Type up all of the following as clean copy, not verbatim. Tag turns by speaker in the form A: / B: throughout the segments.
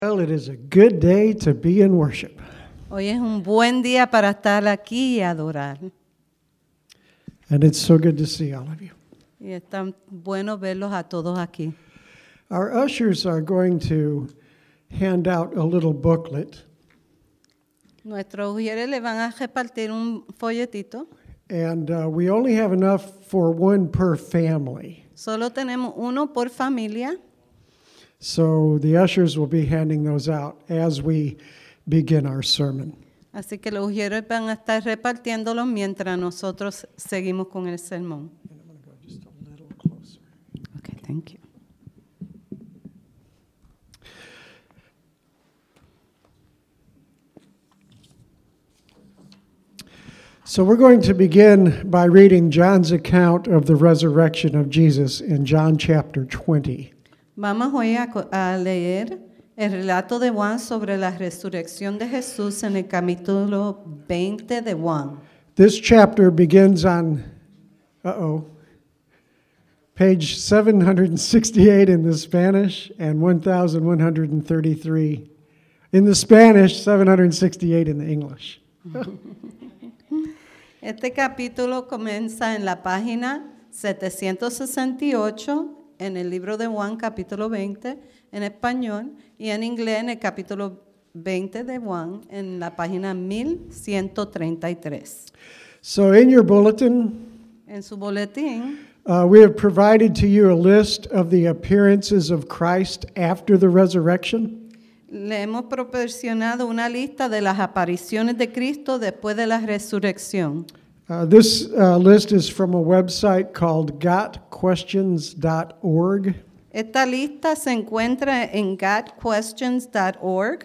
A: Well, it is a good day to be in worship.
B: Hoy es un buen día para estar aquí y adorar.
A: And it's so good to see all of you.
B: Y es tan bueno verlos a todos aquí.
A: Our ushers are going to hand out a little booklet.
B: Nuestros ujieres le van a repartir un folletito.
A: And we only have enough for one per family.
B: Solo tenemos uno por familia.
A: So the ushers will be handing those out as we begin our sermon.
B: Así que los ujieres van a estar repartiéndolos mientras nosotros seguimos con el sermón.
A: And I'm going to go just a little closer.
B: Okay, thank you.
A: So we're going to begin by reading John's account of the resurrection of Jesus in John chapter 20.
B: Vamos hoy a leer el relato de Juan sobre la resurrección de Jesús en el capítulo 20 de Juan.
A: This chapter begins on, page 768 in the Spanish and 1133 in the Spanish, 768 in the English.
B: Este capítulo comienza en la página 768 en el libro de Juan, capítulo 20, en español, y en inglés en el capítulo 20 de Juan, en la página 1133.
A: So in your bulletin,
B: En su boletín,
A: we have provided to you a list of the appearances of Christ after the resurrection.
B: le hemos proporcionado una lista de las apariciones de Cristo después de la resurrección.
A: This list is from a website called gotquestions.org.
B: Esta lista se encuentra en gotquestions.org.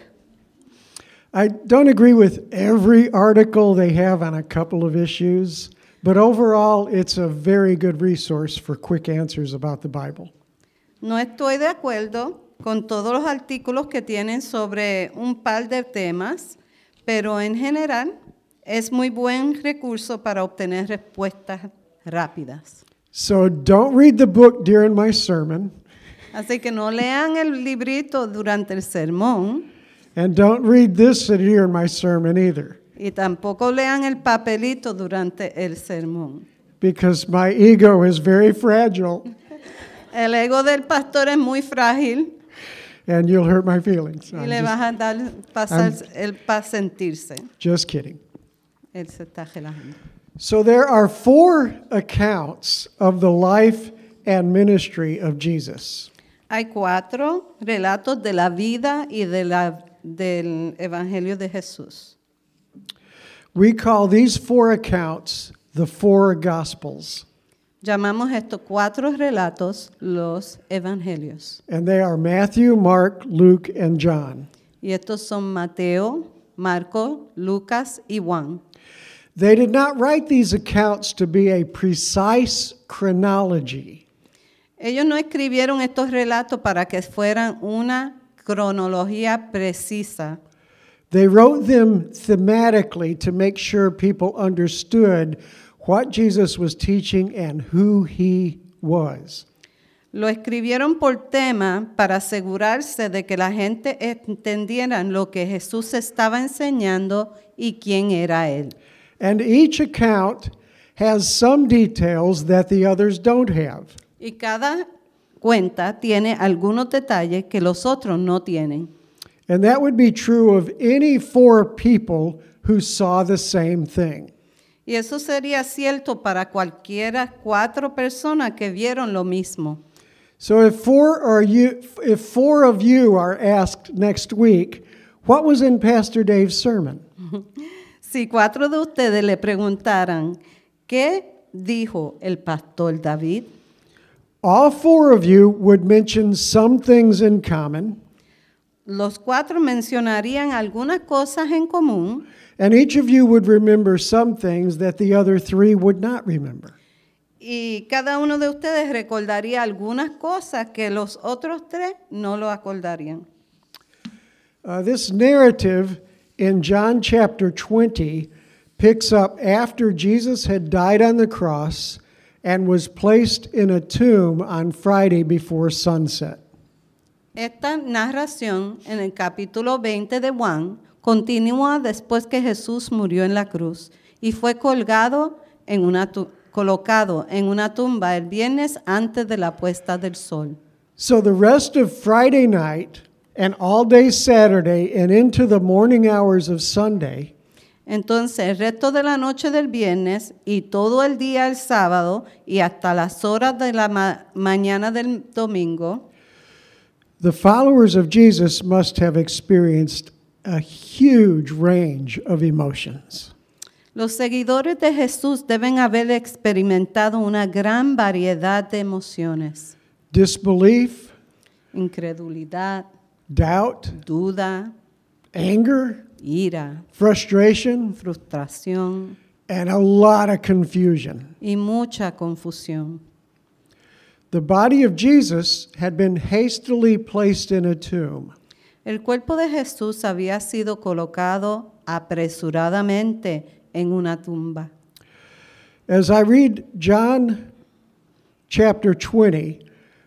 A: I don't agree with every article they have on a couple of issues, but overall it's a very good resource for quick answers about the Bible.
B: No estoy de acuerdo con todos los artículos que tienen sobre un par de temas, pero en general es muy buen recurso para obtener respuestas rápidas.
A: So don't read the book during my sermon,
B: Así que no lean el librito durante el sermón
A: and don't read this during my sermon either,
B: y tampoco lean el papelito durante el sermón.
A: because my ego is very fragile
B: El ego del pastor es muy frágil
A: and you'll hurt my feelings.
B: y
A: I'm
B: le vas a dar pasar el para sentirse.
A: just kidding.
B: Él se está relajando.
A: So there are 4 accounts of the life and ministry of Jesus.
B: Hay 4 relatos de la vida y del Evangelio de Jesús.
A: We call these 4 accounts the 4 Gospels,
B: Llamamos estos 4 relatos los Evangelios.
A: and they are Matthew, Mark, Luke, and John.
B: Y estos son Mateo, Marco, Lucas y Juan.
A: They did not write these accounts to be a precise chronology.
B: Ellos no escribieron estos relatos para que fueran una cronología precisa.
A: They wrote them thematically to make sure people understood what Jesus was teaching and who he was.
B: Lo escribieron por tema para asegurarse de que la gente entendiera lo que Jesús estaba enseñando y quién era Él.
A: And each account has some details that the others don't have.
B: Y cada cuenta tiene algunos detalles que los otros no tienen.
A: And that would be true of any 4 people who saw the same thing.
B: Y eso sería cierto para cualquiera 4 personas que vieron lo mismo.
A: So if 4 of you are asked next week, what was in Pastor Dave's sermon?
B: Si 4 de ustedes le preguntaran, ¿qué dijo el pastor David?
A: All 4 of you would mention some things in common,
B: Los 4 mencionarían algunas cosas en común
A: and each of you would remember some things that the other 3 would not remember.
B: y cada uno de ustedes recordaría algunas cosas que los otros 3 no lo acordarían.
A: This narrative in John chapter 20 picks up after Jesus had died on the cross and was placed in a tomb on Friday before sunset.
B: Esta narración en el capítulo 20 de Juan continúa después que Jesús murió en la cruz y fue colocado en una tumba el viernes antes de la puesta del sol.
A: So the rest of Friday night and all day Saturday and into the morning hours of Sunday,
B: Entonces, el resto de la noche del viernes y todo el día el sábado y hasta las horas de la mañana del domingo,
A: the followers of Jesus must have experienced a huge range of emotions.
B: los seguidores de Jesús deben haber experimentado una gran variedad de emociones.
A: Disbelief,
B: Incredulidad,
A: doubt,
B: duda,
A: anger,
B: ira,
A: frustration,
B: frustración
A: and a lot of confusion.
B: y mucha confusión.
A: The body of Jesus had been hastily placed in a tomb.
B: El cuerpo de Jesús había sido colocado apresuradamente en una tumba.
A: As I read John chapter 20,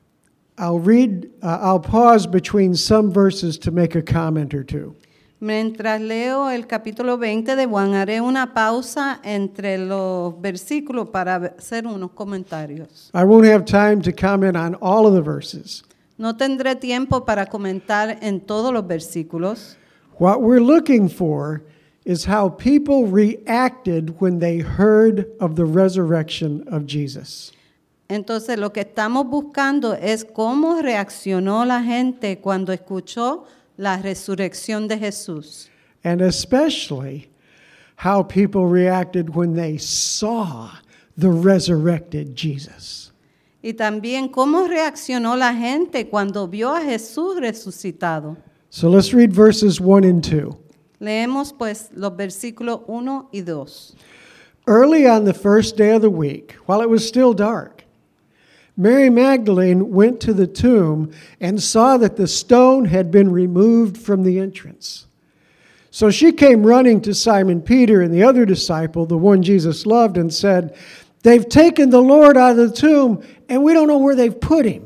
A: I'll pause between some verses to make a comment or two.
B: Mientras leo el capítulo 20 de Juan, haré una pausa entre los versículos para hacer unos comentarios.
A: I won't have time to comment on all of the verses.
B: No tendré tiempo para comentar en todos los versículos.
A: What we're looking for is how people reacted when they heard of the resurrection of Jesus.
B: Entonces, lo que estamos buscando es cómo reaccionó la gente cuando escuchó la resurrección de Jesús.
A: And especially how people reacted when they saw the resurrected Jesus.
B: Y también cómo reaccionó la gente cuando vio a Jesús resucitado.
A: So let's read verses 1 and 2.
B: Leemos pues los versículos 1 y 2.
A: Early on the first day of the week, while it was still dark, Mary Magdalene went to the tomb and saw that the stone had been removed from the entrance. So she came running to Simon Peter and the other disciple, the one Jesus loved, and said, "They've taken the Lord out of the tomb, and we don't know where they've put him."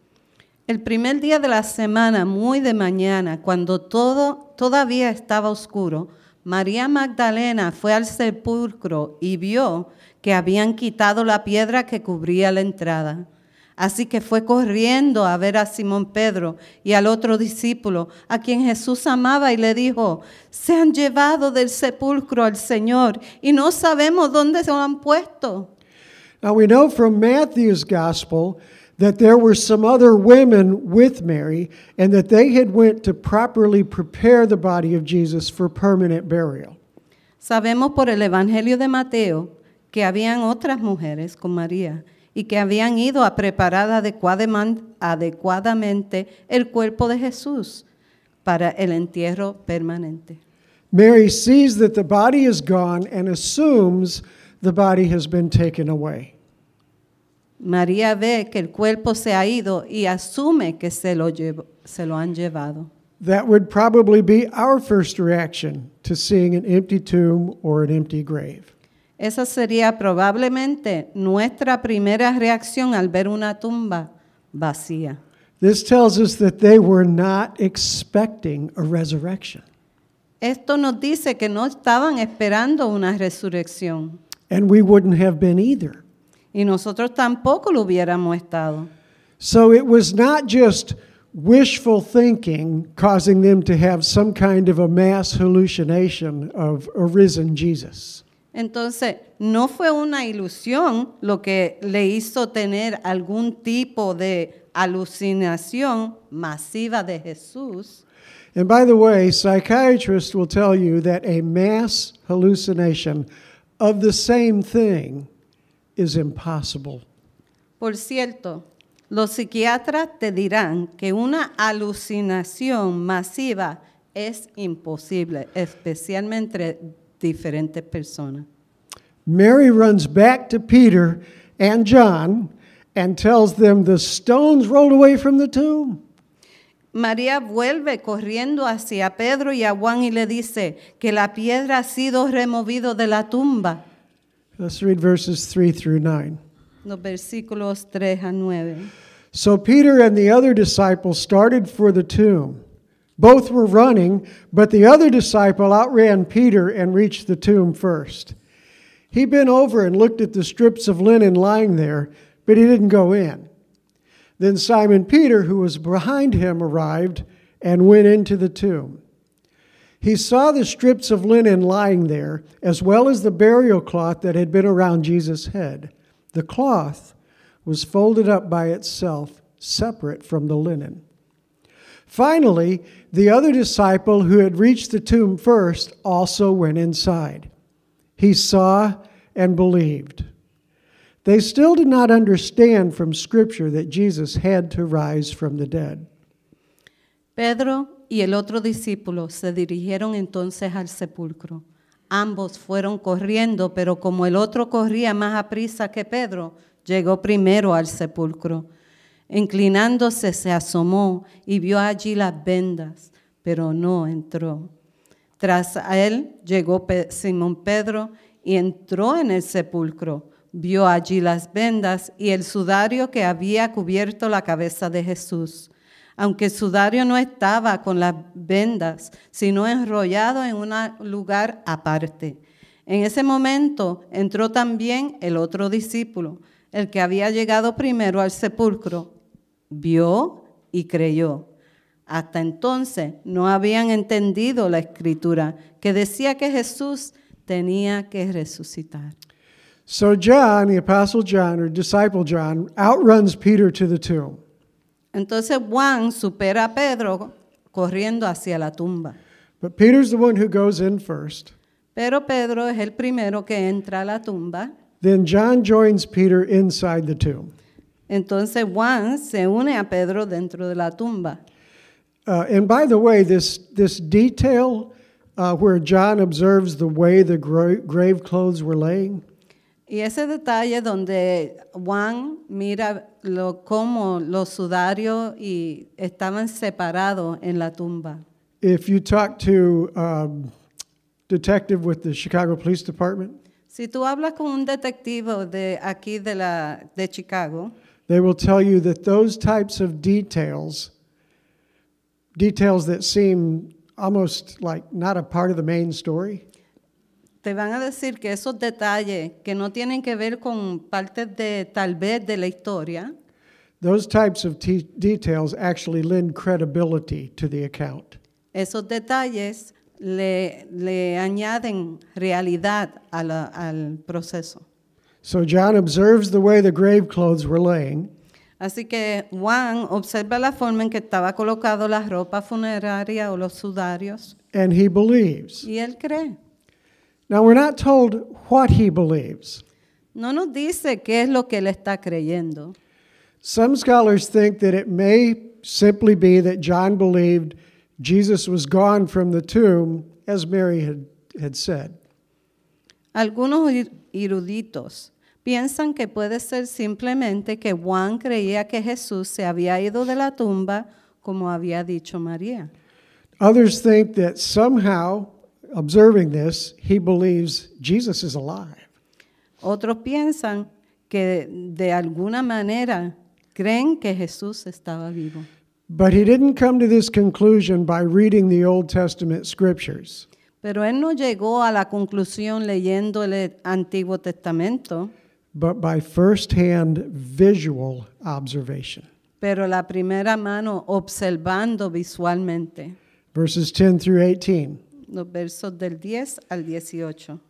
B: El primer día de la semana, muy de mañana, cuando todo todavía estaba oscuro, María Magdalena fue al sepulcro y vio que habían quitado la piedra que cubría la entrada. Así que fue corriendo a ver a Simón Pedro y al otro discípulo, a quien Jesús amaba, y le dijo: "Se han llevado del sepulcro al Señor y no sabemos dónde se lo han puesto."
A: Now we know from Matthew's gospel that there were some other women with Mary and that they had went to properly prepare the body of Jesus for permanent burial.
B: Sabemos por el Evangelio de Mateo que habían otras mujeres con María y que habían ido a preparar adecuadamente el cuerpo de Jesús para el entierro permanente.
A: Mary sees that the body is gone and assumes the body has been taken away.
B: María ve que el cuerpo se ha ido y asume que se lo han llevado.
A: That would probably be our first reaction to seeing an empty tomb or an empty grave.
B: Esa sería probablemente nuestra primera reacción al ver una tumba vacía.
A: This tells us that they were not expecting a resurrection.
B: Esto nos dice que no estaban esperando una resurrección.
A: And we wouldn't have been either.
B: Y nosotros tampoco lo hubiéramos estado.
A: So it was not just wishful thinking causing them to have some kind of a mass hallucination of a risen Jesus.
B: Entonces, no fue una ilusión lo que le hizo tener algún tipo de alucinación masiva de Jesús.
A: And by the way, psychiatrists will tell you that a mass hallucination of the same thing is impossible.
B: Por cierto, los psiquiatras te dirán que una alucinación masiva es imposible, especialmente entre diferentes personas.
A: Mary runs back to Peter and John and tells them the stones rolled away from the tomb.
B: María vuelve corriendo hacia Pedro y a Juan y le dice que la piedra ha sido removida de la tumba.
A: Let's read verses 3 through 9.
B: Los versículos 3 a 9.
A: So Peter and the other disciple started for the tomb. Both were running, but the other disciple outran Peter and reached the tomb first. He bent over and looked at the strips of linen lying there, but he didn't go in. Then Simon Peter, who was behind him, arrived and went into the tomb. He saw the strips of linen lying there, as well as the burial cloth that had been around Jesus' head. The cloth was folded up by itself, separate from the linen. Finally, the other disciple who had reached the tomb first also went inside. He saw and believed. They still did not understand from Scripture that Jesus had to rise from the dead.
B: Pedro y el otro discípulo se dirigieron entonces al sepulcro. Ambos fueron corriendo, pero como el otro corría más aprisa que Pedro, llegó primero al sepulcro. Inclinándose se asomó y vio allí las vendas, pero no entró. Tras él llegó Simón Pedro y entró en el sepulcro. Vio allí las vendas y el sudario que había cubierto la cabeza de Jesús. Aunque el sudario no estaba con las vendas, sino enrollado en un lugar aparte. En ese momento entró también el otro discípulo, el que había llegado primero al sepulcro. Vio y creyó. Hasta entonces no habían entendido la Escritura, que decía que Jesús tenía que resucitar.
A: So John, the Apostle John, or disciple John, outruns Peter to the tomb.
B: Entonces Juan supera a Pedro corriendo hacia la tumba.
A: But Peter's the one who goes in first.
B: Pero Pedro es el primero que entra a la tumba.
A: Then John joins Peter inside the tomb.
B: Entonces Juan se une a Pedro dentro de la tumba.
A: And by the way, this detail where John observes the way the grave clothes were laying,
B: Y ese detalle donde Juan mira cómo los sudarios y estaban separados en la tumba.
A: if you talk to detective with the Chicago Police Department,
B: Si tú hablas con un detective de aquí de Chicago,
A: they will tell you that those types of details that seem almost like not a part of the main story,
B: te van a decir que esos detalles que no tienen que ver con partes de tal vez de la historia,
A: those types of details actually lend credibility to the account.
B: esos detalles le añaden realidad al proceso.
A: So John observes the way the grave clothes were laying,
B: Así que Juan observa la forma en que estaba colocado la ropa funeraria o los sudarios
A: and he believes.
B: y él cree.
A: Now, we're not told what he believes.
B: No nos dice qué es lo que él está creyendo.
A: Some scholars think that it may simply be that John believed Jesus was gone from the tomb, as Mary had said.
B: Algunos eruditos piensan que puede ser simplemente que Juan creía que Jesús se había ido de la tumba, como había dicho María.
A: Others think that somehow, observing this, he believes Jesus is alive.
B: Otros piensan que de alguna manera creen que Jesús estaba vivo.
A: But he didn't come to this conclusion by reading the Old Testament scriptures.
B: Pero él no llegó a la conclusión leyendo el Antiguo Testamento,
A: But by first-hand visual observation.
B: pero la primera mano observando visualmente.
A: Verses 10 through 18.
B: Los versos del 10 al 18.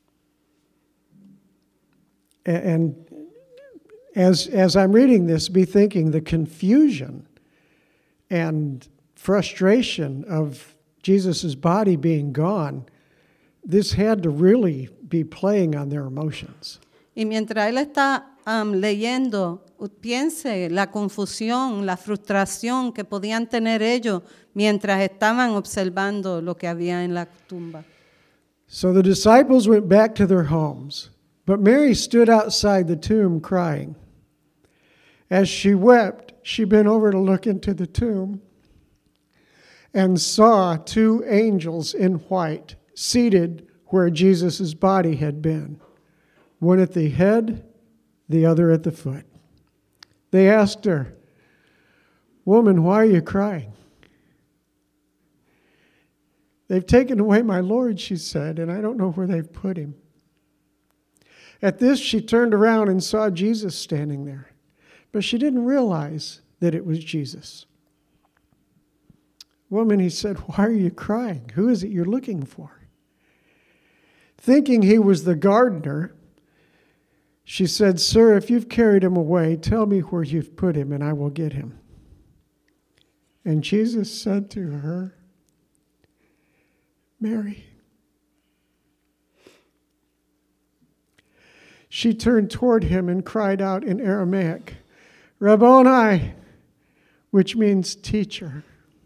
A: And as I'm reading this, be thinking the confusion and frustration of Jesus' body being gone, this had to really be playing on their emotions.
B: Y mientras él está leyendo, piense la confusión, la frustración que podían tener ellos mientras estaban observando lo que había en la tumba.
A: So the disciples went back to their homes, but Mary stood outside the tomb crying. As she wept, she bent over to look into the tomb and saw two angels in white seated where Jesus' body had been, one at the head, the other at the foot. They asked her, "Woman, why are you crying?" "They've taken away my Lord," she said, "and I don't know where they've put him." At this, she turned around and saw Jesus standing there, but she didn't realize that it was Jesus. "Woman," he said, "why are you crying? Who is it you're looking for?" Thinking he was the gardener, she said, "Sir, if you've carried him away, tell me where you've put him, and I will get him." And Jesus said to her, "Mary." She turned toward him and cried out in Aramaic, "Rabboni," which means teacher.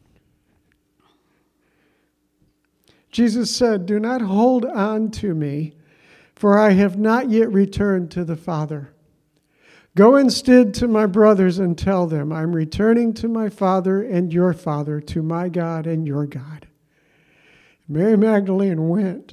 A: Jesus said, "Do not hold on to me, for I have not yet returned to the Father. Go instead to my brothers and tell them, I'm returning to my Father and your Father, to my God and your God." Mary Magdalene went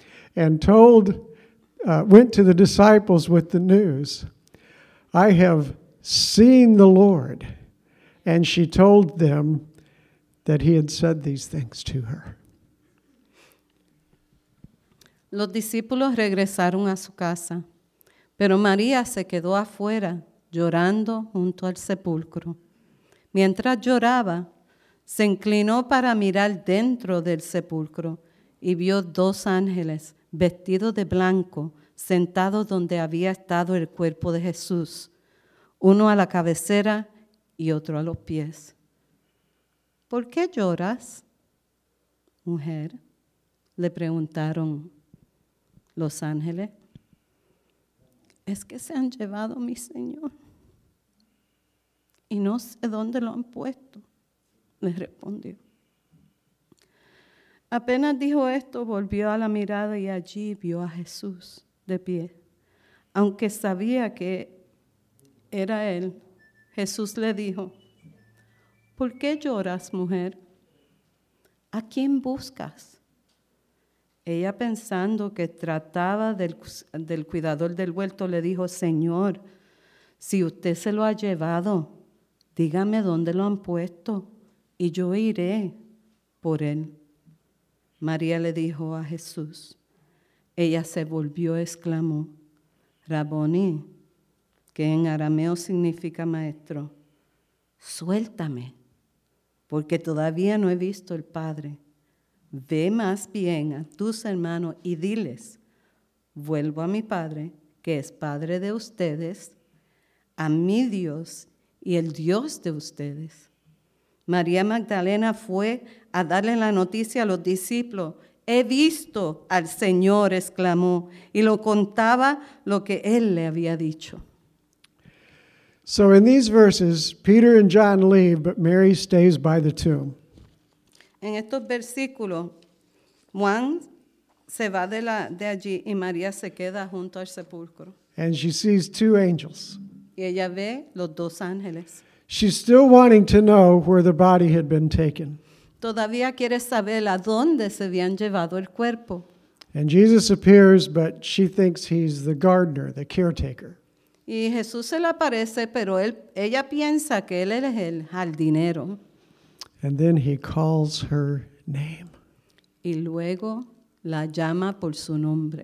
A: to the disciples with the news, "I have seen the Lord." And she told them that he had said these things to her.
B: Los discípulos regresaron a su casa, pero María se quedó afuera llorando junto al sepulcro. Mientras lloraba, se inclinó para mirar dentro del sepulcro y vio 2 ángeles vestidos de blanco sentados donde había estado el cuerpo de Jesús, uno a la cabecera y otro a los pies. ¿Por qué lloras, mujer?, le preguntaron los ángeles. "Es que se han llevado a mi Señor y no sé dónde lo han puesto", le respondió. Apenas dijo esto, volvió a la mirada y allí vio a Jesús de pie. Aunque sabía que era él, Jesús le dijo, "¿Por qué lloras, mujer? ¿A quién buscas?" Ella, pensando que trataba del cuidador del huerto, le dijo, "Señor, si usted se lo ha llevado, dígame dónde lo han puesto y yo iré por él." María le dijo a Jesús. Ella se volvió y exclamó, "Rabboni", que en arameo significa maestro, "suéltame, porque todavía no he visto al Padre. Ve más bien a tus hermanos y diles, vuelvo a mi Padre, que es Padre de ustedes, a mi Dios y el Dios de ustedes." María Magdalena fue a darle la noticia a los discípulos. "He visto al Señor", exclamó, y lo contaba lo que él le había dicho.
A: So in these verses, Peter and John leave, but Mary stays by the tomb.
B: En estos versículos, Juan se va de allí y María se queda junto al sepulcro.
A: And she sees 2 angels.
B: Y ella ve los 2 ángeles.
A: She's still wanting to know where the body had been taken.
B: Todavía quiere saber a dónde se habían llevado el cuerpo.
A: And Jesus appears, but she thinks he's the gardener, the caretaker.
B: Y Jesús se le aparece, pero ella piensa que él es el jardinero.
A: And then he calls her name.
B: Y luego la llama por su nombre.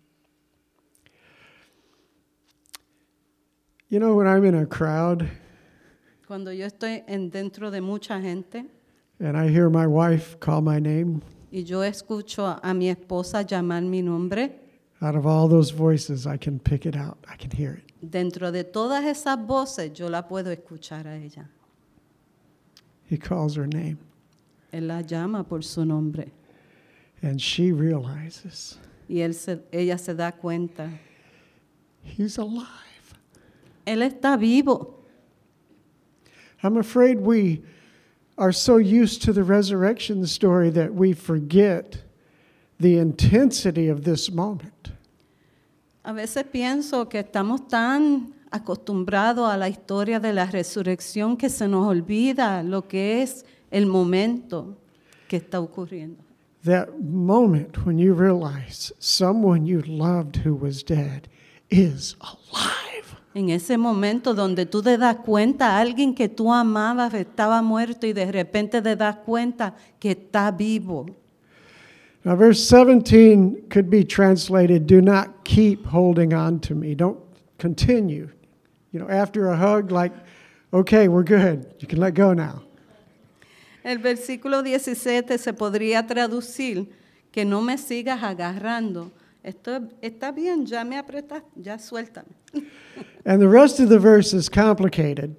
A: You know, when I'm in a crowd
B: Cuando yo estoy dentro de mucha gente
A: and I hear my wife call my name,
B: y yo escucho a mi esposa llamar mi nombre,
A: out of all those voices, I can pick it out. I can hear it.
B: dentro de todas esas voces yo la puedo escuchar a ella.
A: He calls her name.
B: Él la llama por su nombre.
A: And she realizes
B: Y ella se da cuenta.
A: he's alive.
B: Él está vivo.
A: I'm afraid we are so used to the resurrection story that we forget the intensity of this moment.
B: A veces pienso que estamos tan acostumbrados a la historia de la resurrección que se nos olvida lo que es el momento que está ocurriendo.
A: That moment when you realize someone you loved who was dead is alive.
B: En ese momento donde tú te das cuenta, alguien que tú amabas estaba muerto y de repente te das cuenta que está vivo.
A: Now, verse 17 could be translated, do not keep holding on to me. Don't continue. You know, after a hug, like, okay, we're good. You can let go now.
B: El versículo 17 se podría traducir, que no me sigas agarrando. Esto está bien, ya me apretas, ya suéltame.
A: And the rest of the verse is complicated.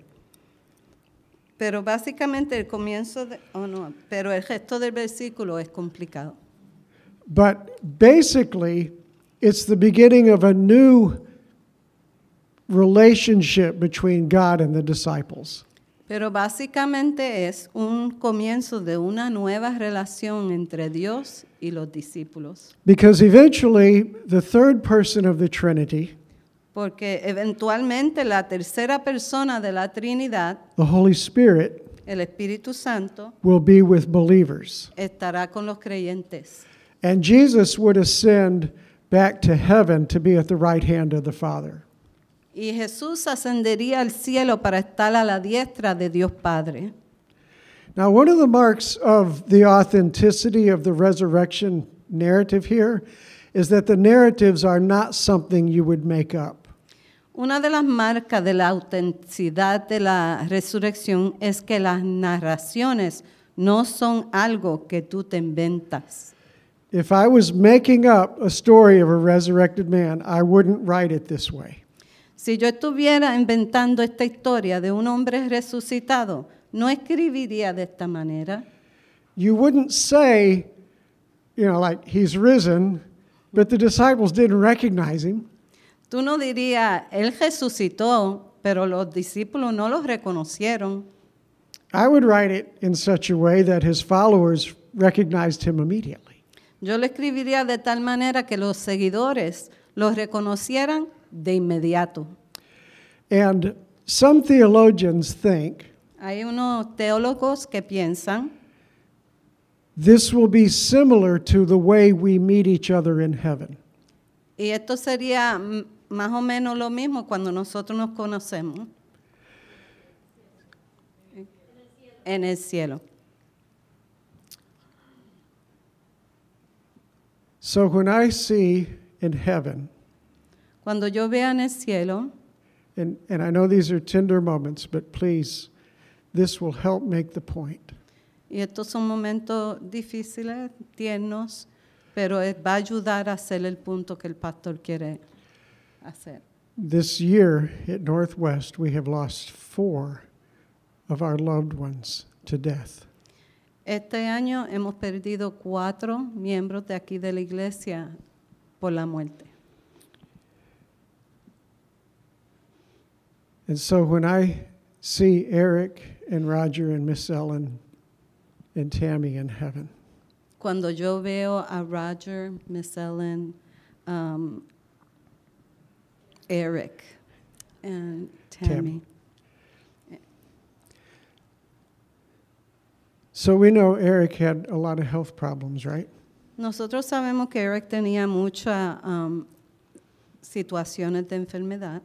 B: Pero básicamente el comienzo, pero el resto del versículo es complicado.
A: But basically, it's the beginning of a new relationship between God and the disciples.
B: Pero básicamente es un comienzo de una nueva relación entre Dios y los discípulos.
A: Because eventually, the third person of the Trinity,
B: Porque eventualmente la tercera persona de la Trinidad,
A: the Holy Spirit,
B: el Espíritu Santo,
A: will be with believers.
B: estará con los creyentes.
A: And Jesus would ascend back to heaven to be at the right hand of the Father.
B: Y Jesús ascendería al cielo para estar a la diestra de Dios Padre.
A: Now, one of the marks of the authenticity of the resurrection narrative here is that the narratives are not something you would make up.
B: Una de las marcas de la autenticidad de la resurrección es que las narraciones no son algo que tú te inventas.
A: If I was making up a story of a resurrected man, I wouldn't write it this way.
B: Si yo estuviera inventando esta historia de un hombre resucitado, no escribiría de esta manera.
A: You wouldn't say, you know, like, he's risen, but the disciples didn't recognize him.
B: Tú no dirías, él resucitó, pero los discípulos no lo reconocieron.
A: I would write it in such a way that his followers recognized him immediately.
B: Yo lo escribiría de tal manera que los seguidores lo reconocieran de inmediato.
A: And some theologians think
B: Hay unos teólogos que piensan,
A: this will be similar to the way we meet each other in heaven.
B: y esto sería más o menos lo mismo cuando nosotros nos conocemos en el cielo.
A: So when I see in heaven,
B: Cuando yo vea en el cielo,
A: and I know these are tender moments, but please, this will help make the point.
B: y estos son momentos difíciles, tiernos, pero va a ayudar a hacer el punto que el pastor quiere hacer.
A: This year at Northwest, we have lost 4 of our loved ones to death.
B: Este año hemos perdido 4 miembros de aquí de la iglesia por la muerte.
A: And so when I see Eric and Roger and Miss Ellen and Tammy in heaven,
B: Cuando yo veo a Roger, Miss Ellen, Eric, and Tammy.
A: so we know Eric had a lot of health problems, right?
B: Nosotros sabemos que Eric tenía muchas situaciones de enfermedad.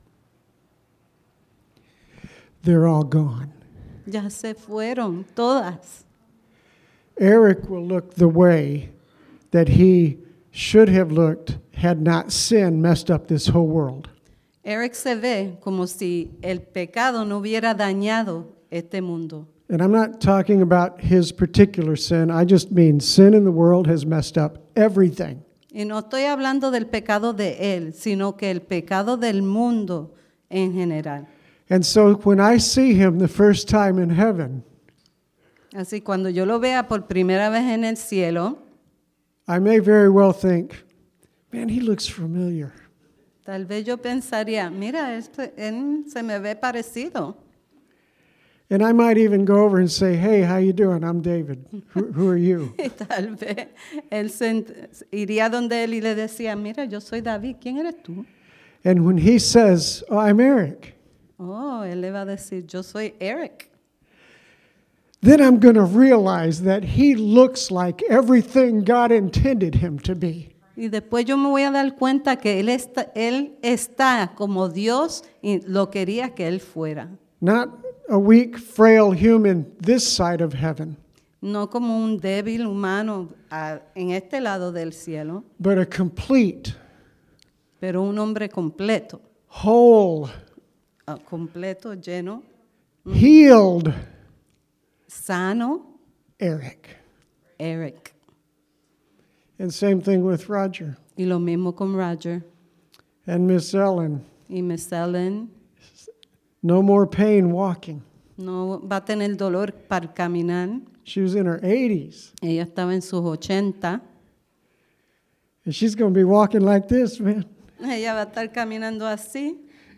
A: They're all gone.
B: Ya se fueron todas.
A: Eric will look the way that he should have looked had not sin messed up this whole world.
B: Eric se ve como si el pecado no hubiera dañado este mundo.
A: And I'm not talking about his particular sin. I just mean sin in the world has messed up everything.
B: Y no estoy hablando del pecado de él, sino que el pecado del mundo en general.
A: And so when I see him the first time in heaven,
B: Así cuando yo lo vea por primera vez en el cielo,
A: I may very well think, man, he looks familiar.
B: tal vez yo pensaría, mira, él se me ve parecido.
A: And I might even go over and say, hey, how you doing? I'm David. Who are you?
B: Y tal vez él iría donde él y le decía, mira, yo soy David, ¿quién eres tú?
A: And when he says, oh, I'm Eric,
B: Oh, él le va a decir, yo soy Eric.
A: then I'm going to realize that he looks like everything God intended him to be.
B: Y después yo me voy a dar cuenta que él está como Dios y lo quería que él fuera.
A: Not a weak, frail human this side of heaven,
B: No como un débil humano en este lado del cielo,
A: but a complete,
B: pero un hombre completo,
A: whole,
B: completo, lleno,
A: healed
B: sano,
A: Eric.
B: Eric.
A: And same thing with Roger
B: Y lo mismo con Roger
A: and Miss Ellen.
B: y Miss Ellen.
A: No more pain walking.
B: No va a tener dolor para caminar.
A: She was in her 80s,
B: Ella estaba en sus 80.
A: and she's going to be walking like this, man.
B: Ella va a estar caminando así.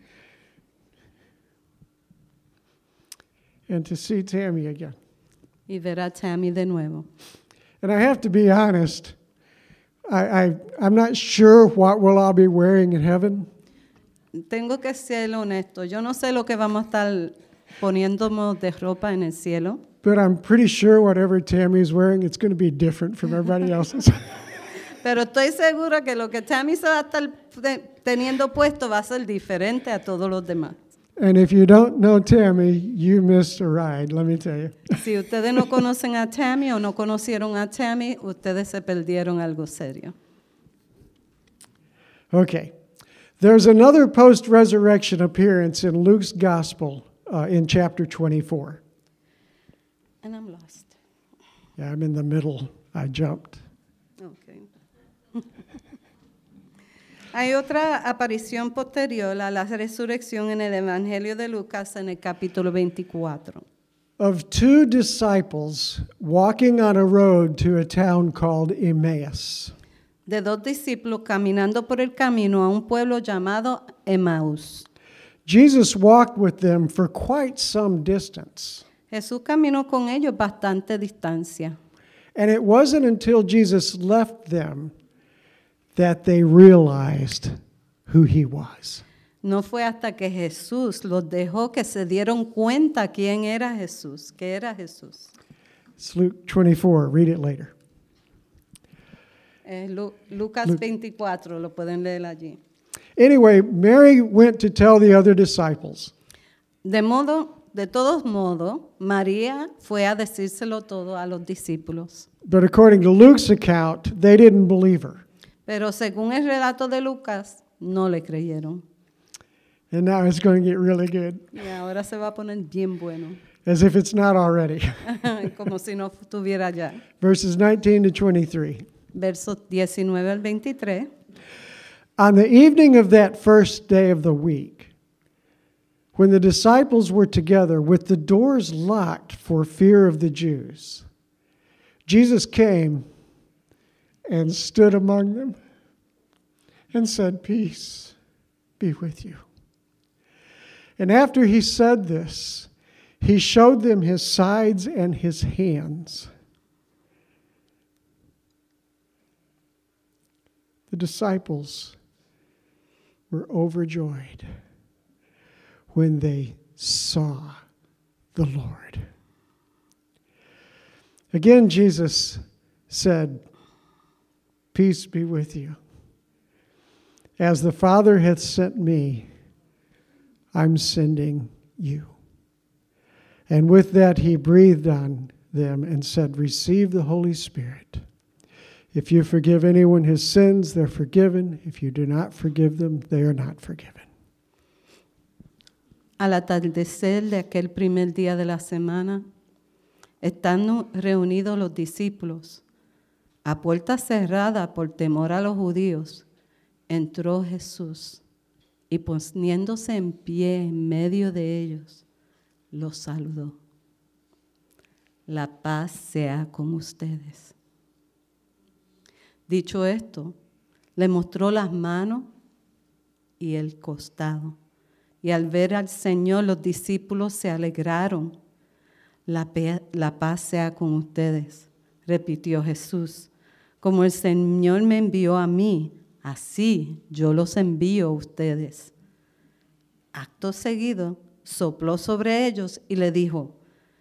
A: And to see Tammy again.
B: Y ver a Tammy de nuevo.
A: And I have to be honest, I'm not sure what we'll all be wearing in heaven.
B: Tengo que ser honesto. Yo no sé lo que vamos a estar poniéndonos de ropa en el cielo.
A: But I'm pretty sure whatever Tammy's wearing, it's going to be different from everybody else's.
B: Pero estoy segura que lo que Tammy se va a estar teniendo puesto va a ser diferente a todos los demás.
A: And if you don't know Tammy, you missed a ride, let me tell you.
B: Si ustedes no conocen a Tammy o no conocieron a Tammy, ustedes se perdieron algo serio.
A: Okay. There's another post-resurrection appearance in Luke's gospel in chapter 24.
B: And I'm lost.
A: Yeah, I'm in the middle. I jumped.
B: Okay. Hay otra aparición posterior a la resurrección en el Evangelio de Lucas en el capítulo 24.
A: Of two disciples walking on a road to a town called Emmaus.
B: De dos discípulos caminando por el camino a un pueblo llamado Emaús.
A: Jesus walked with them for quite some distance.
B: Jesús caminó con ellos bastante distancia.
A: And it wasn't until Jesus left them that they realized who he was.
B: No fue hasta que Jesús los dejó que se dieron cuenta quién era Jesús, que era Jesús.
A: It's Luke 24. Read it later.
B: Lucas 24, lo pueden leer allí.
A: Anyway, Mary went to tell the other disciples.
B: De todos modos, María fue a decírselo todo a los discípulos.
A: But according to Luke's account, they didn't believe her.
B: Pero según el relato de Lucas, no le creyeron.
A: And now it's going to get really good,
B: Y ahora se va a poner bien bueno,
A: as if it's not already.
B: como si no estuviera ya.
A: Verses 19 to 23.
B: Versos 19 al 23.
A: On the evening of that first day of the week, when the disciples were together with the doors locked for fear of the Jews, Jesus came and stood among them and said, "Peace be with you." And after he said this, he showed them his sides and his hands. The disciples were overjoyed when they saw the Lord. Again, Jesus said, "Peace be with you. As the Father hath sent me, I'm sending you." And with that, he breathed on them and said, "Receive the Holy Spirit. If you forgive anyone his sins, they're forgiven. If you do not forgive them, they are not forgiven."
B: Al atardecer de aquel primer día de la semana, estando reunidos los discípulos, a puerta cerrada por temor a los judíos, entró Jesús y poniéndose en pie en medio de ellos, los saludó. La paz sea con ustedes. Dicho esto, le mostró las manos y el costado. Y al ver al Señor, los discípulos se alegraron. La paz sea con ustedes, repitió Jesús. Como el Señor me envió a mí, así yo los envío a ustedes. Acto seguido, sopló sobre ellos y le dijo,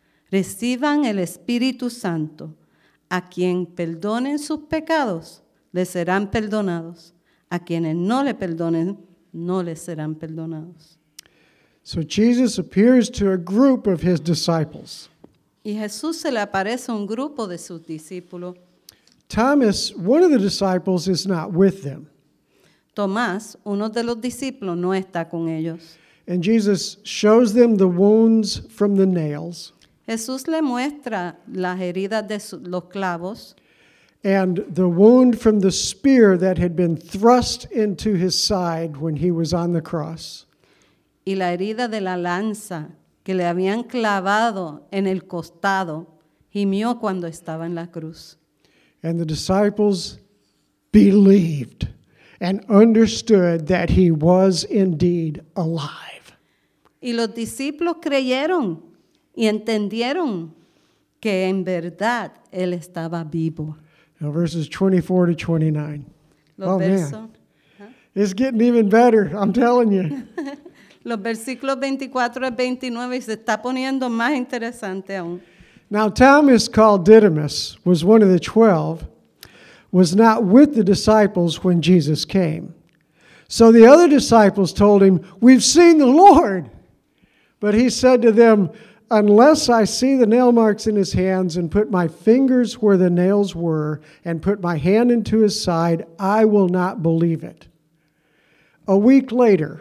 B: reciban el Espíritu Santo. A quien perdonen sus pecados, les serán perdonados. A quienes no le perdonen, no les serán perdonados.
A: So Jesus appears to a group of his disciples.
B: Y Jesús se le aparece a un grupo de sus discípulos.
A: Thomas, one of the disciples, is not with them.
B: Tomás, uno de los discípulos, no está con ellos.
A: And Jesus shows them the wounds from the nails
B: Jesús le muestra las heridas de los clavos
A: and the wound from the spear that had been thrust into his side when he was on the cross.
B: y la herida de la lanza que le habían clavado en el costado, gimió cuando estaba en la cruz.
A: And the disciples believed and understood that he was indeed alive.
B: Y los discípulos creyeron y entendieron que en verdad él estaba vivo.
A: Now verses 24 to 29.
B: Los,
A: Oh,
B: versos,
A: It's getting even better, I'm telling you.
B: los versículos 24 al 29 y se está poniendo más interesante aún.
A: Now Thomas, called Didymus, was one of the 12, was not with the disciples when Jesus came. So the other disciples told him, "We've seen the Lord." But he said to them, "Unless I see the nail marks in his hands and put my fingers where the nails were and put my hand into his side, I will not believe it." A week later,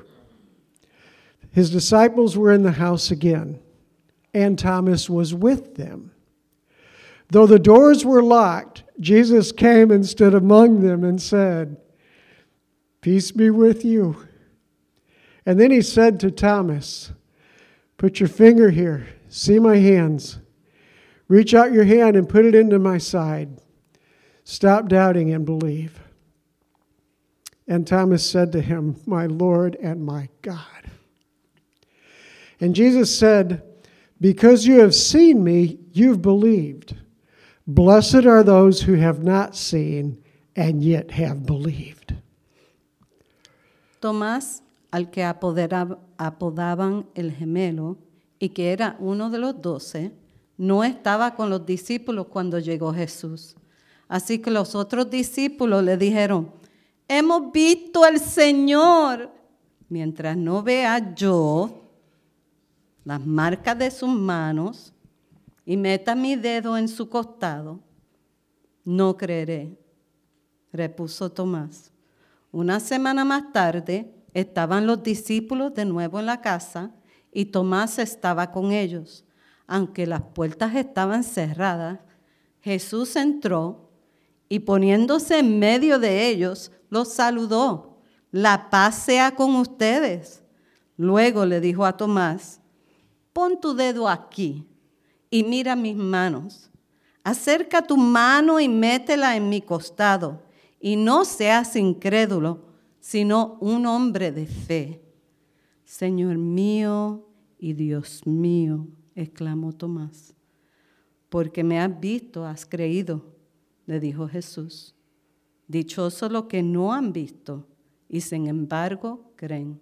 A: his disciples were in the house again, and Thomas was with them. Though the doors were locked, Jesus came and stood among them and said, "Peace be with you." And then he said to Thomas, "Put your finger here. See my hands. Reach out your hand and put it into my side. Stop doubting and believe." And Thomas said to him, "My Lord and my God." And Jesus said, "Because you have seen me, you've believed. Blessed are those who have not seen and yet have believed."
B: Tomás, al que apodaban el gemelo y que era uno de los 12, no estaba con los discípulos cuando llegó Jesús. Así que los otros discípulos le dijeron, "Hemos visto al Señor." Mientras no vea yo las marcas de sus manos y meta mi dedo en su costado, no creeré, repuso Tomás. Una semana más tarde estaban los discípulos de nuevo en la casa y Tomás estaba con ellos. Aunque las puertas estaban cerradas, Jesús entró y poniéndose en medio de ellos, los saludó. "La paz sea con ustedes." Luego le dijo a Tomás, "Pon tu dedo aquí y mira mis manos. Acerca tu mano y métela en mi costado. Y no seas incrédulo, sino un hombre de fe." "Señor mío y Dios mío", exclamó Tomás. "Porque me has visto, has creído", le dijo Jesús. Dichosos los que no han visto y sin embargo creen.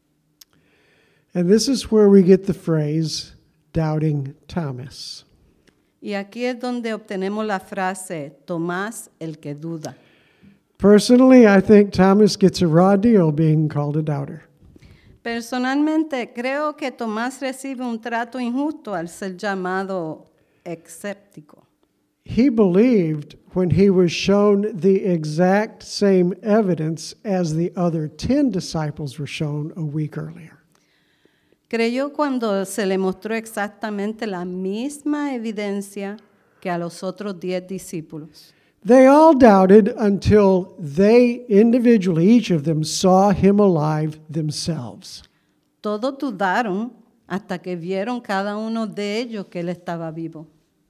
A: And this is where we get the phrase, doubting Thomas.
B: Y aquí es donde obtenemos la frase, Tomás el que duda.
A: Personally, I think Thomas gets a raw deal being called a doubter.
B: Personalmente, creo que Tomás recibe un trato injusto al ser llamado escéptico.
A: He believed when he was shown the exact same evidence as the other 10 disciples were shown a week earlier.
B: Creyó cuando se le mostró exactamente la misma evidencia que a los otros 10 discípulos.
A: They all doubted until they individually, each of them, saw him alive themselves.
B: Todos dudaron hasta que vieron cada uno de ellos que él estaba vivo.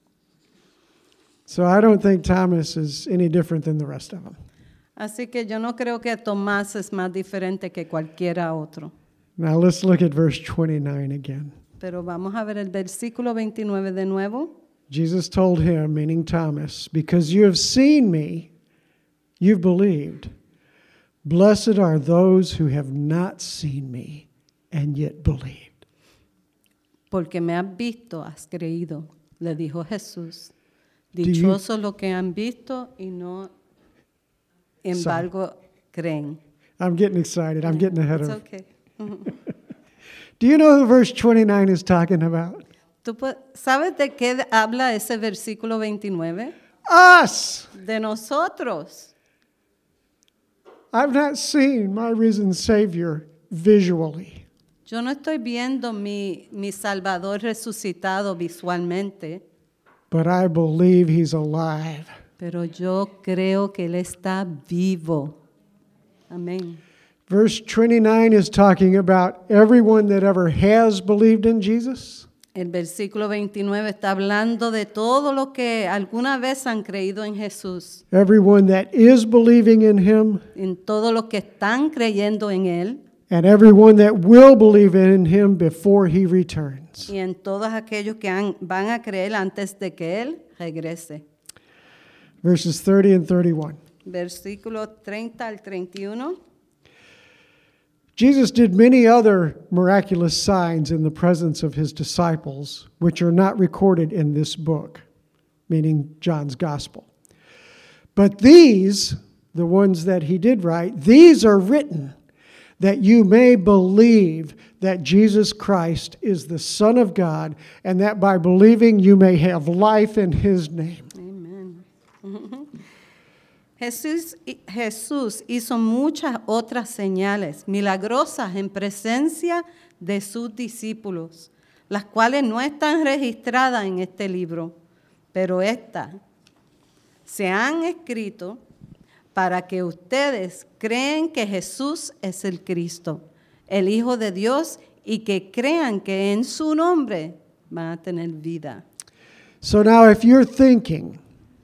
A: So I don't think Thomas is any different than the rest of them.
B: Así que yo no creo que Tomás es más diferente que cualquiera otro.
A: Now let's look at verse 29 again.
B: Pero vamos a ver el versículo 29 de nuevo.
A: Jesus told him, meaning Thomas, "Because you have seen me, you've believed. Blessed are those who have not seen me and yet believed."
B: Porque me has visto, has creído, le dijo Jesús. Dichosos los que han visto y no embargo creen.
A: I'm getting excited. I'm getting ahead
B: It's
A: of.
B: okay.
A: Do you know who verse 29 is talking about?
B: ¿Sabes de qué habla ese versículo 29?
A: Us!
B: De nosotros.
A: I've not seen my risen Savior visually,
B: Yo no estoy viendo mi Salvador resucitado visualmente,
A: but I believe he's alive.
B: pero yo creo que Él está vivo. Amén.
A: Verse 29 is talking about everyone that ever has believed in Jesus.
B: El versículo 29 está hablando de todo lo que alguna vez han creído en Jesús,
A: Everyone that is believing in him,
B: en todo lo que están creyendo en Él
A: and everyone that will believe in him before he returns.
B: y en todos aquellos que van a creer antes de que Él regrese.
A: Verses 30 and 31.
B: Versículo 30 al 31.
A: Jesus did many other miraculous signs in the presence of his disciples, which are not recorded in this book, meaning John's gospel. But these, the ones that he did write, these are written that you may believe that Jesus Christ is the Son of God, and that by believing you may have life in his name.
B: Amen. Jesús hizo muchas otras señales milagrosas en presencia de sus discípulos, las cuales no están registradas en este libro, pero estas se han escrito para que ustedes crean que Jesús es el Cristo, el Hijo de Dios, y que crean que en su nombre van a tener vida.
A: So now if you're thinking,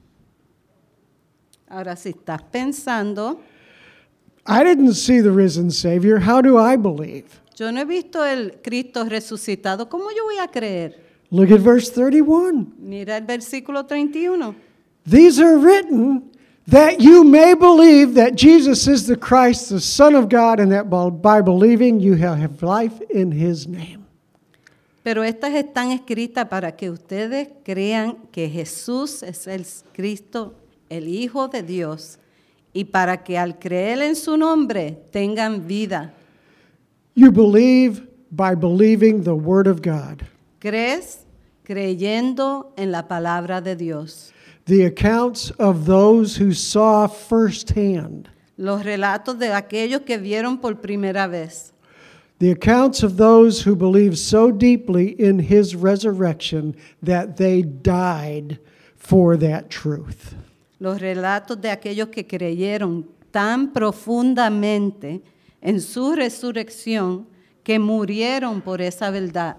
B: Ahora, si estás pensando,
A: I didn't see the risen Savior, how do I believe?
B: yo no he visto el Cristo resucitado, ¿cómo yo voy a creer?
A: Look at verse 31.
B: Mira el versículo 31.
A: These are written that you may believe that Jesus is the Christ, the Son of God, and that by believing you have life in his name.
B: Pero estas están escritas para que ustedes crean que Jesús es el Cristo, el Hijo de Dios, y para que al creer en su nombre tengan vida.
A: You believe by believing the Word of God.
B: Crees creyendo en la palabra de Dios.
A: The accounts of those who saw firsthand.
B: Los relatos de aquellos que vieron por primera vez.
A: The accounts of those who believed so deeply in his resurrection that they died for that truth.
B: Los relatos de aquellos que creyeron tan profundamente en su resurrección que murieron por esa verdad.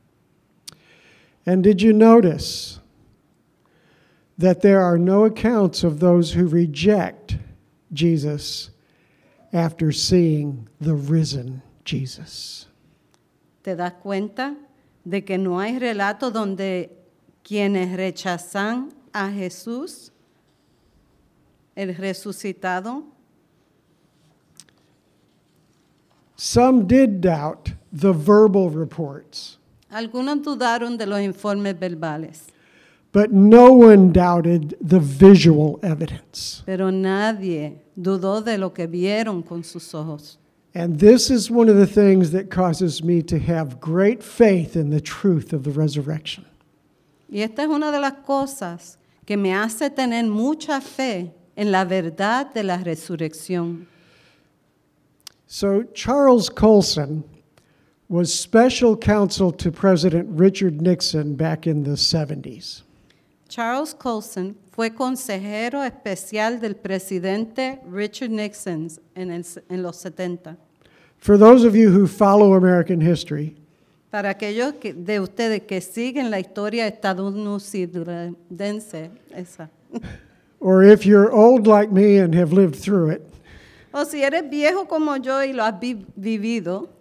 A: And did you notice that there are no accounts of those who reject Jesus after seeing the risen Jesus?
B: ¿Te das cuenta de que no hay relato donde quienes rechazan a Jesús, el resucitado?
A: Some did doubt the verbal reports,
B: Algunos dudaron de los informes verbales,
A: but no one doubted the visual evidence.
B: pero nadie dudó de lo que vieron con sus ojos.
A: And this is one of the things that causes me to have great faith in the truth of the resurrection.
B: Y esta es una de las cosas que me hace tener mucha fe en la verdad de la resurrección.
A: So Charles Colson was special counsel to President Richard Nixon back in the 70s.
B: Charles Colson fue consejero especial del presidente Richard Nixon en los 70.
A: For those of you who follow American history,
B: Para aquellos de ustedes que siguen la historia estadounidense, esa.
A: or if you're old like me and have lived through it,
B: O si eres viejo como yo y lo has vivido,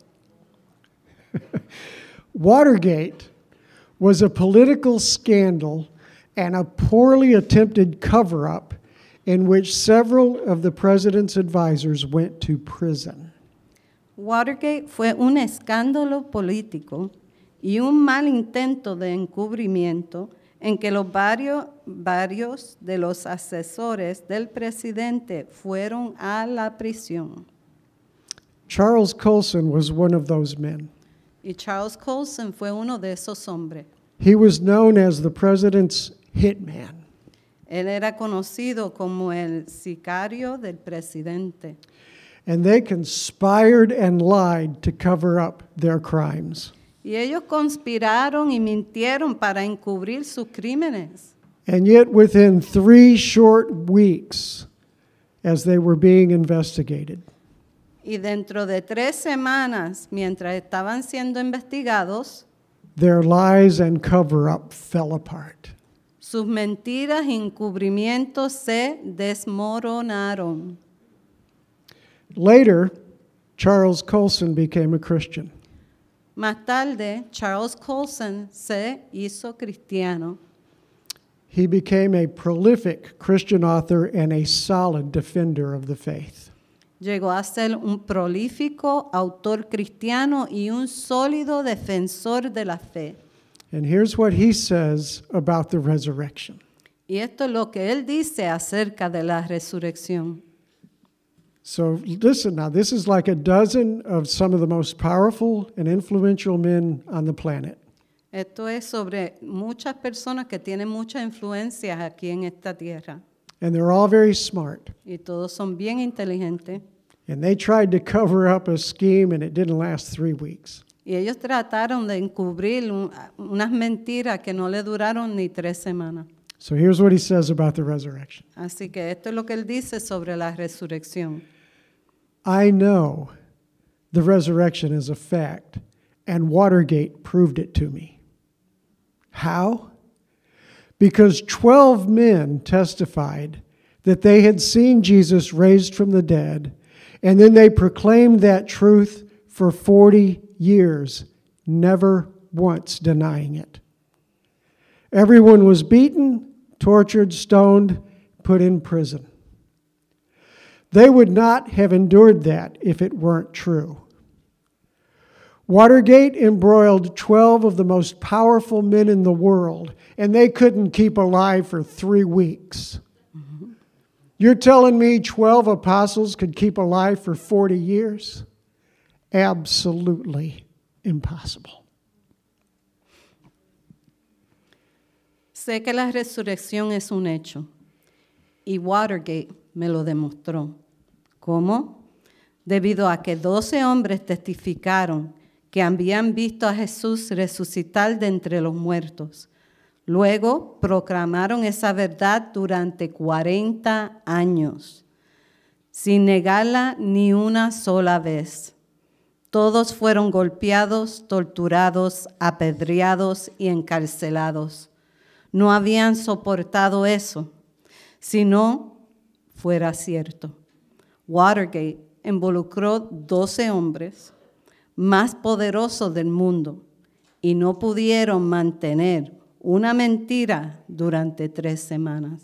A: Watergate was a political scandal and a poorly attempted cover-up in which several of the president's advisors went to prison.
B: Watergate fue un escándalo político y un mal intento de encubrimiento en que los varios de los asesores del presidente fueron a la prisión.
A: Charles Colson was one of those men.
B: Y Charles Colson fue uno de esos hombres.
A: He was known as the president's hitman.
B: Él era conocido como el sicario del presidente.
A: And they conspired and lied to cover up their crimes.
B: Y ellos conspiraron y mintieron para encubrir sus crímenes.
A: And yet within 3 short weeks, as they were being investigated,
B: Y dentro de 3 semanas, mientras estaban siendo investigados,
A: their lies and cover-up fell apart.
B: sus mentiras y encubrimientos se desmoronaron.
A: Later, Charles Colson became a Christian.
B: Más tarde, Charles Colson se hizo cristiano.
A: He became a prolific Christian author and a solid defender of the faith.
B: Llegó a ser un prolífico autor cristiano y un sólido defensor de la fe.
A: And here's what he says about the resurrection.
B: Y esto es lo que él dice acerca de la resurrección.
A: So listen now, this is like a dozen of some of the most powerful and influential men on the planet.
B: Esto es sobre muchas personas que tienen mucha influencia aquí en esta tierra.
A: And they're all very smart.
B: Y todos son bien inteligentes.
A: And they tried to cover up a scheme and it didn't last 3 weeks.
B: Y ellos trataron de encubrir unas mentiras que no le duraron ni 3 semanas.
A: So here's what he says about the resurrection.
B: Así que esto es lo que él dice sobre la resurrección.
A: I know the resurrection is a fact, and Watergate proved it to me. How? Because 12 men testified that they had seen Jesus raised from the dead, and then they proclaimed that truth for 40 years, never once denying it. Everyone was beaten, tortured, stoned, put in prison. They would not have endured that if it weren't true. Watergate embroiled 12 of the most powerful men in the world, and they couldn't keep alive for 3 weeks. Mm-hmm. You're telling me 12 apostles could keep alive for 40 years? Absolutely impossible.
B: Sé que la resurrección es un hecho, y Watergate me lo demostró. ¿Cómo? Debido a que 12 hombres testificaron que habían visto a Jesús resucitar de entre los muertos. Luego proclamaron esa verdad durante 40 años, sin negarla ni una sola vez. Todos fueron golpeados, torturados, apedreados y encarcelados. No habían soportado eso, si no fuera cierto. Watergate involucró 12 hombres más poderosos del mundo y no pudieron mantener una mentira durante 3 semanas.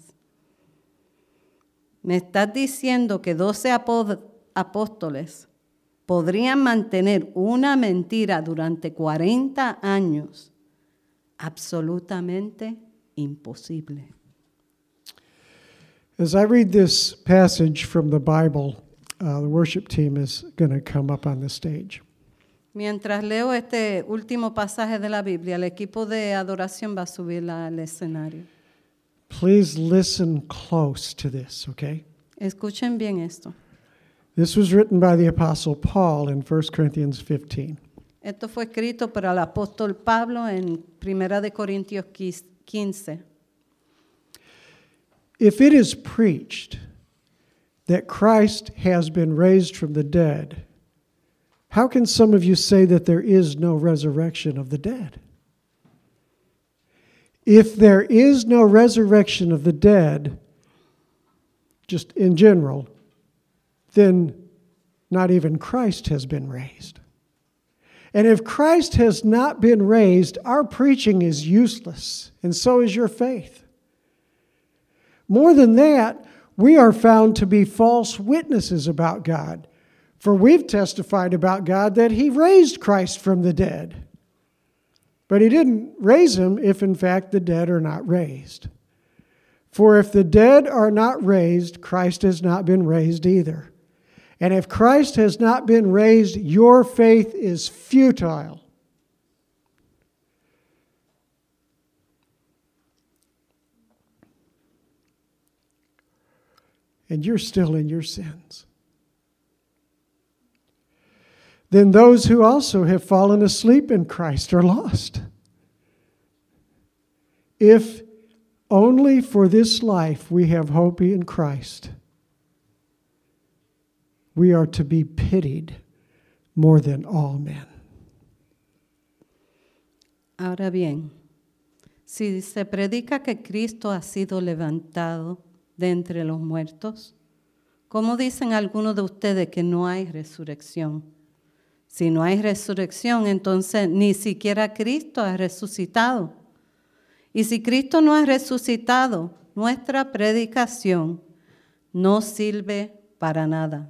B: ¿Me estás diciendo que 12 apóstoles podrían mantener una mentira durante 40 años? Absolutamente imposible.
A: As I read this passage from the Bible, the worship team is going to come up on the stage.
B: Mientras leo este último pasaje de la Biblia, el equipo de adoración va a subir al escenario.
A: Please listen close to this, okay?
B: Escuchen bien esto.
A: This was written by the Apostle Paul in 1 Corinthians 15.
B: Esto fue escrito por el apóstol Pablo en 1 de Corintios 15.
A: If it is preached that Christ has been raised from the dead, how can some of you say that there is no resurrection of the dead? If there is no resurrection of the dead, just in general, then not even Christ has been raised. And if Christ has not been raised, our preaching is useless, and so is your faith. More than that, we are found to be false witnesses about God, for we've testified about God that He raised Christ from the dead. But he didn't raise him if in fact the dead are not raised. For if the dead are not raised, Christ has not been raised either. And if Christ has not been raised, your faith is futile. And you're still in your sins. Then those who also have fallen asleep in Christ are lost. If only for this life we have hope in Christ, we are to be pitied more than all men.
B: Ahora bien, si se predica que Cristo ha sido levantado de entre los muertos, ¿cómo dicen algunos de ustedes que no hay resurrección? Si no hay resurrección, entonces ni siquiera Cristo ha resucitado. Y si Cristo no ha resucitado, nuestra predicación no sirve para nada,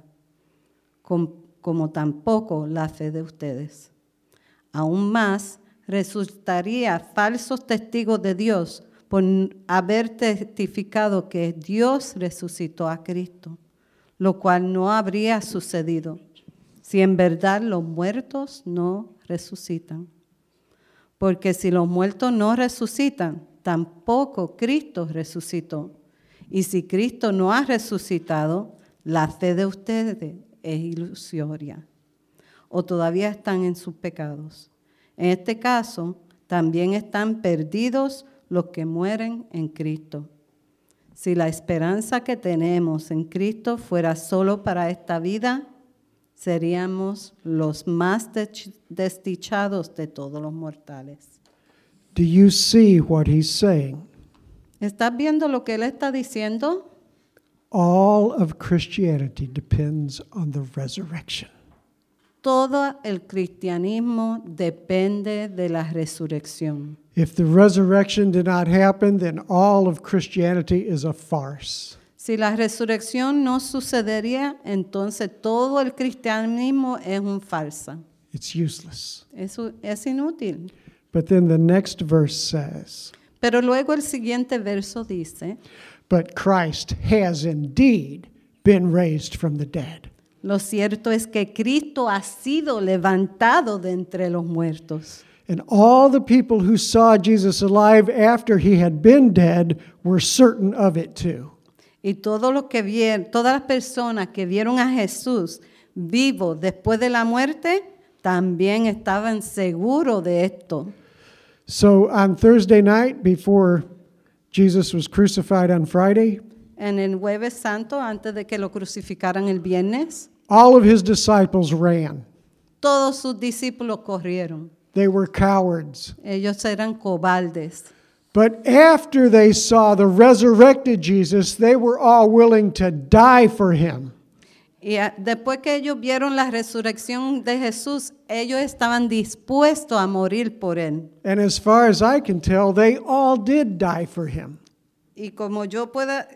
B: como tampoco la fe de ustedes. Aún más, resultaría falsos testigos de Dios por haber testificado que Dios resucitó a Cristo, lo cual no habría sucedido si en verdad los muertos no resucitan. Porque si los muertos no resucitan, tampoco Cristo resucitó. Y si Cristo no ha resucitado, la fe de ustedes es ilusoria, o todavía están en sus pecados. En este caso, también están perdidos los que mueren en Cristo. Si la esperanza que tenemos en Cristo fuera solo para esta vida, seríamos los más desdichados de todos los mortales.
A: Do you see what he's saying?
B: ¿Estás viendo lo que él está diciendo?
A: All of Christianity depends on the resurrection.
B: Todo el cristianismo depende de la resurrección.
A: If the resurrection did not happen, then all of Christianity is a farce.
B: Si la resurrección no sucedería, entonces todo el cristianismo es un farsa.
A: It's useless.
B: Eso es inútil.
A: But then the next verse says,
B: Pero luego el siguiente verso dice,
A: but Christ has indeed been raised from the dead.
B: lo cierto es que Cristo ha sido levantado de entre los muertos.
A: And all the people who saw Jesus alive after he had been dead were certain of it too.
B: Y todos los que vieron, todas las personas que vieron a Jesús vivo después de la muerte, también estaban seguros de esto.
A: So on Thursday night, before Jesus was crucified on Friday,
B: En el Jueves Santo, antes de que lo crucificaran el viernes,
A: all of his disciples ran.
B: todos sus discípulos corrieron.
A: They were cowards.
B: Ellos eran cobardes.
A: But after they saw the resurrected Jesus, they were all willing to die for him.
B: Y después que ellos vieron la resurrección de Jesús, ellos estaban dispuestos a morir por él.
A: And as far as I can tell, they all did die for him.
B: Y como yo pueda,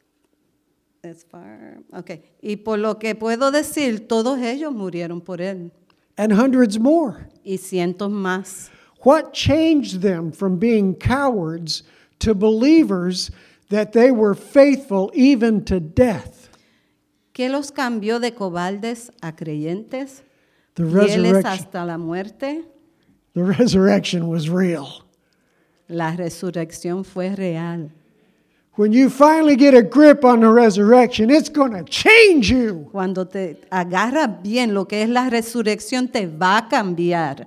B: y por lo que puedo decir, todos ellos murieron por él.
A: And hundreds more.
B: Y cientos más.
A: What changed them from being cowards to believers that they were faithful even to death?
B: ¿Qué los cambió de cobardes a creyentes?
A: The
B: Fieles
A: resurrection.
B: hasta la muerte.
A: The resurrection was real.
B: La resurrección fue real.
A: When you finally get a grip on the resurrection, it's going to change you.
B: Cuando te agarras bien lo que es la resurrección, te va a cambiar.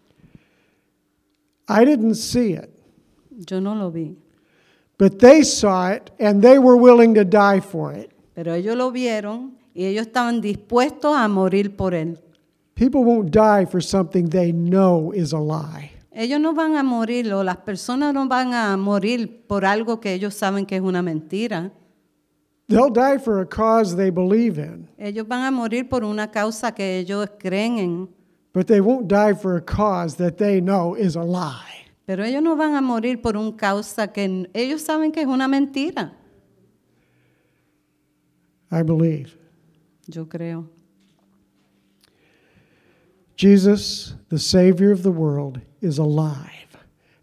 A: I didn't see it,
B: Yo no lo vi,
A: but they saw it and they were willing to die for it.
B: pero ellos lo vieron y ellos estaban dispuestos a morir por él.
A: People won't die for something they know is a lie.
B: Ellos no van a morir, o las personas no van a morir por algo que ellos saben que es una mentira.
A: They'll die for a cause they believe in,
B: Ellos van a morir por una causa que ellos creen en,
A: but they won't die for a cause that they know is a lie.
B: pero ellos no van a morir por una causa que ellos saben que es una mentira.
A: I believe.
B: Yo creo.
A: Jesus, the Savior of the world, is alive.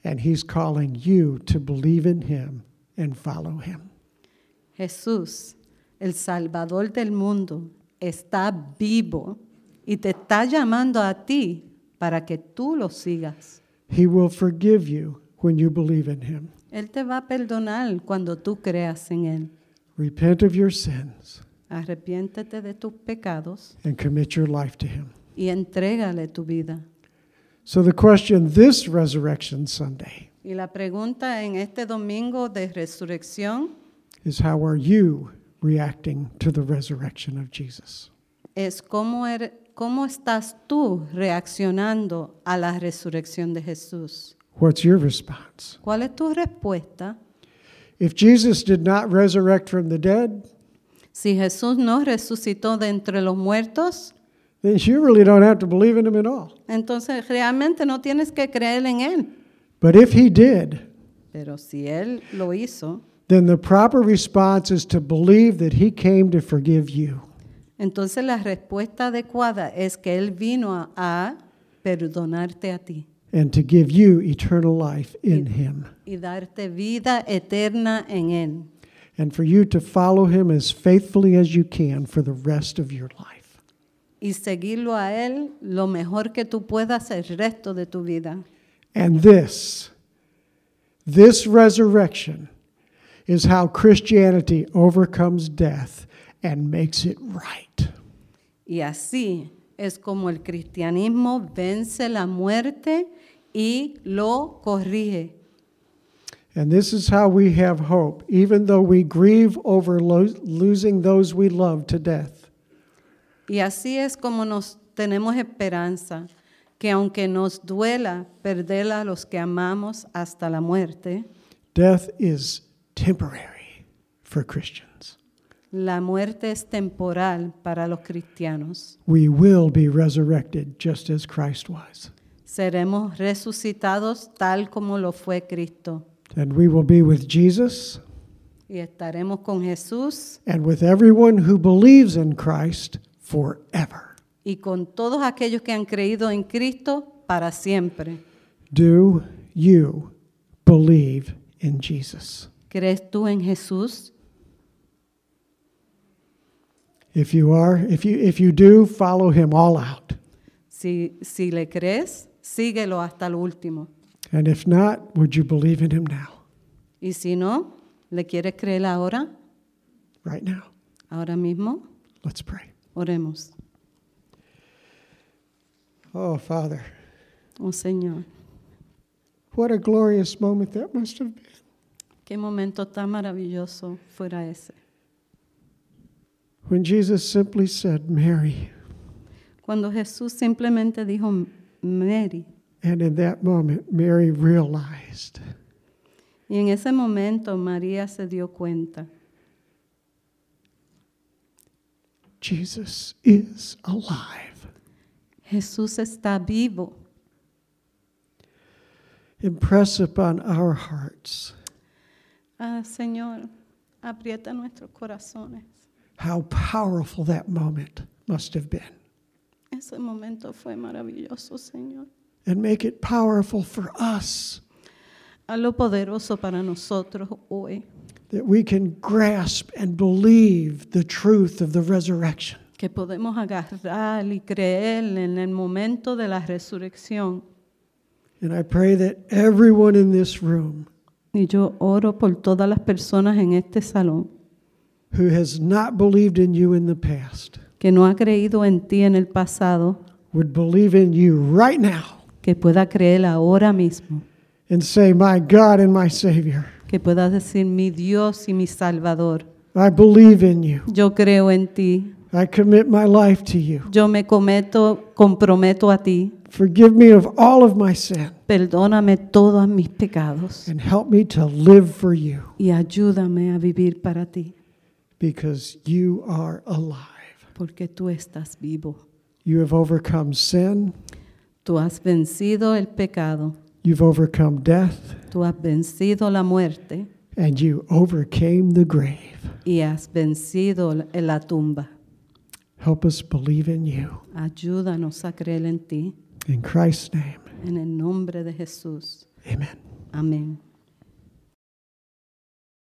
A: And he's calling you to believe in him and follow him.
B: Jesús, el Salvador del mundo, está vivo y te está llamando a ti para que tú lo sigas.
A: He will forgive you when you believe in him.
B: Él te va a perdonar cuando tú creas en Él.
A: Repent of your sins
B: Arrepiéntete de tus pecados
A: and commit your life to him.
B: y entrégale tu vida.
A: So the question this Resurrection Sunday
B: Y la pregunta en este domingo de resurrección
A: is, how are you reacting to the resurrection of Jesus?
B: es cómo estás tú reaccionando a la resurrección de Jesús.
A: What's your response?
B: ¿Cuál es tu respuesta?
A: If Jesus did not resurrect from the dead,
B: Si Jesús no resucitó de entre los muertos,
A: then you really don't have to believe in him at all.
B: entonces realmente no tienes que creer en Él.
A: But if he did,
B: Pero si Él lo hizo,
A: then the proper response is to believe that he came to forgive you.
B: entonces la respuesta adecuada es que Él vino a perdonarte a ti
A: And to give you eternal life in him.
B: y darte vida eterna en Él.
A: And for you to follow him as faithfully as you can for the rest of your life.
B: Y seguirlo a Él lo mejor que tú puedas el resto de tu vida.
A: And this resurrection is how Christianity overcomes death and makes it right.
B: Y así es como el cristianismo vence la muerte y lo corrige.
A: And this is how we have hope, even though we grieve over losing those we love to death.
B: Y así es como nos tenemos esperanza, que aunque nos duela perder a los que amamos hasta la muerte,
A: Death is temporary for Christians.
B: la muerte es temporal para los cristianos.
A: We will be resurrected just as Christ was.
B: Seremos resucitados tal como lo fue Cristo.
A: And we will be with Jesus
B: Y estaremos con Jesús
A: and with everyone who believes in Christ forever.
B: y con todos aquellos que han creído en Cristo para siempre.
A: Do you believe in Jesus?
B: ¿Crees tú en Jesús?
A: If you do, follow him all out.
B: Si le crees, síguelo hasta lo último.
A: And if not, would you believe in him now?
B: Y si no, ¿le quieres creer ahora?
A: Right now.
B: Ahora mismo,
A: Let's pray.
B: oremos.
A: Oh, Father,
B: Oh Señor,
A: what a glorious moment that must have been.
B: qué momento tan maravilloso fuera ese.
A: When Jesus simply said, Mary,
B: Cuando Jesús simplemente dijo, Mary.
A: and in that moment, Mary realized
B: Y en ese momento María se dio cuenta.
A: Jesus is alive.
B: Jesús está vivo.
A: Impress upon our hearts
B: Señor, aprieta nuestros corazones.
A: how powerful that moment must have been.
B: Ese momento fue maravilloso, Señor.
A: And make it powerful for us,
B: Hazlo poderoso para nosotros hoy.
A: that we can grasp and believe the truth of the resurrection.
B: Que podemos agarrar y creer en el momento de la resurrección.
A: And I pray that everyone in this room
B: Y yo oro por todas las personas en este salón
A: who has not believed in you in the past
B: que no ha creído en ti en el pasado,
A: would believe in you right now
B: que pueda creer ahora mismo,
A: and say, my God and my Savior,
B: que pueda decir mi Dios y mi Salvador.
A: I believe in you.
B: Yo creo en ti.
A: I commit my life to you.
B: Yo me comprometo a ti.
A: Forgive me of all of my sin
B: Perdóname todos mis pecados
A: and help me to live for you
B: y ayúdame a vivir para ti,
A: because you are alive.
B: porque tú estás vivo.
A: You have overcome sin.
B: Tú has vencido el pecado,
A: You've overcome death,
B: tú has vencido la muerte
A: and you overcame the grave.
B: y has vencido la tumba.
A: Help us believe in you.
B: Ayúdanos a creer en ti,
A: In Christ's name,
B: en el nombre de Jesús.
A: amen.
B: Amén.